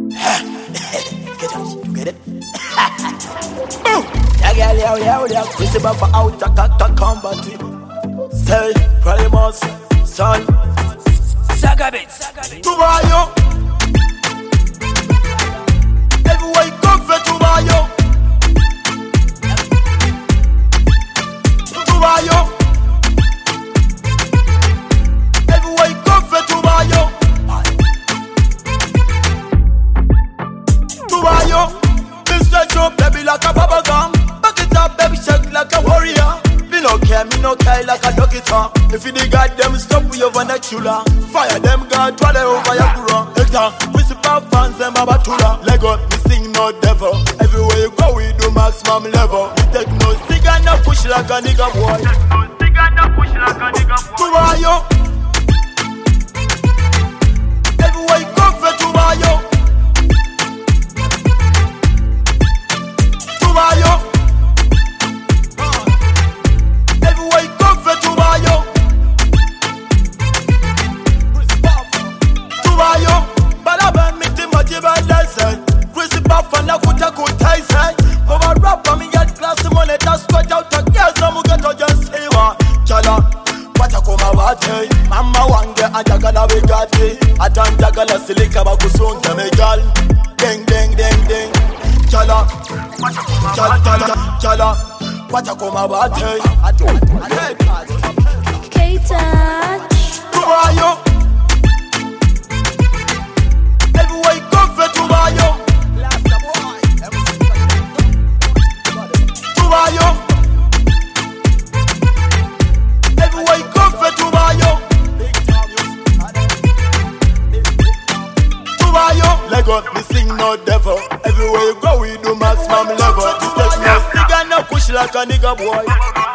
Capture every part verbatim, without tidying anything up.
Get out, you get it? Boom! Yeah, yeah, yeah, yeah, yeah. We see about out a cock combat. Say, Primus, son. Sagabit, Sagabit. Tubayo. Everywhere you come for Tubayo. Tubayo. Everywhere you come for Tubayo. Tubayo. Me stretch up, baby, like a bubble gum. Back it up, baby, shake like a warrior. Me no care, me no care like a doctor. If you dig at them, stop with your vernacular. Fire them, God, while they over your guru. Hector, we super fans, them Babatula. Lego, me sing no devil. Everywhere you go, we do maximum level. We take no stick and no push like a nigga boy. Take no stick and no push like a nigga boy. Tubayo. Everywhere you go for Tubayo. Tubayo. Everywhere you go for Tubayo. Tubayo. Balaban me Timothy Badalsen. Chrissy Buff and Nakuta Kutaisen. Over rap and me get class money that's squat out of girls. No mu get to just say what. Chala. What a come about hey. Mama wange ajagala we got hey. Atan jagala silika bakusunta me gal. Ding ding ding ding. Chala. Chala chala chala. What a come about hey. K-Touch. Tubayo. Everywhere you come for Tubayo. Tubayo. Everywhere you come for Tubayo. Tubayo. Lego, me sing no devil. Everywhere you go, we do maximum level. You take no stick and no push like a nigga boy.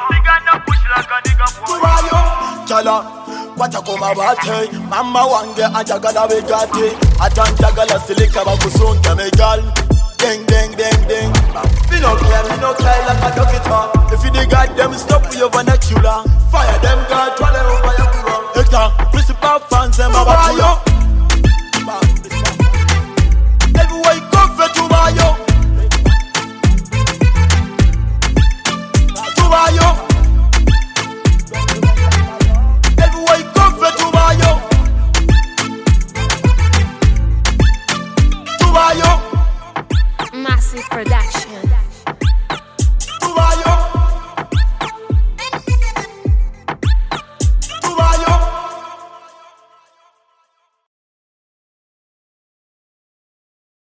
Tubayo. Chala. What a come about hey. Mama wange ajagala we got hey. Atan jagala silika bakusunta me gal. Ding ding ding ding. Me no care, me no care like a doctor. If you dig at them, stop with your vernacular. Fire them, God, while they over your guru. Hector, principal fans, them Babatula. Everywhere you come for Tubayo. Tubayo. Everywhere you come for Tubayo. Tubayo. Massive production.